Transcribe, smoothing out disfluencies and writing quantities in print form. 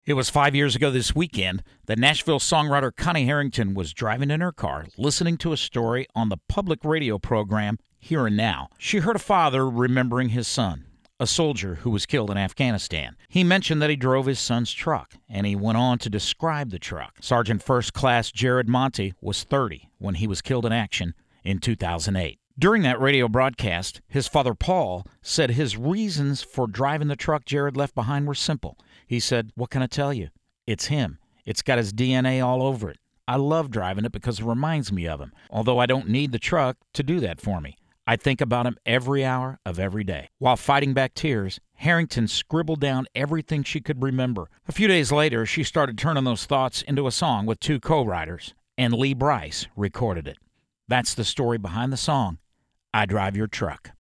It was 5 years ago this weekend that Nashville songwriter Connie Harrington was driving in her car, listening to a story on the public radio program Here and Now. She heard a father remembering his son, a soldier who was killed in Afghanistan. He mentioned that he drove his son's truck, and he went on to describe the truck. Sergeant First Class Jared Monte was 30 when he was killed in action in 2008. During that radio broadcast, his father Paul said his reasons for driving the truck Jared left behind were simple. He said, "What can I tell you? It's him. It's got his DNA all over it. I love driving it because it reminds me of him, although I don't need the truck to do that for me. I think about him every hour of every day." While fighting back tears, Harrington scribbled down everything she could remember. A few days later, she started turning those thoughts into a song with two co-writers, and Lee Brice recorded it. That's the story behind the song, I Drive Your Truck.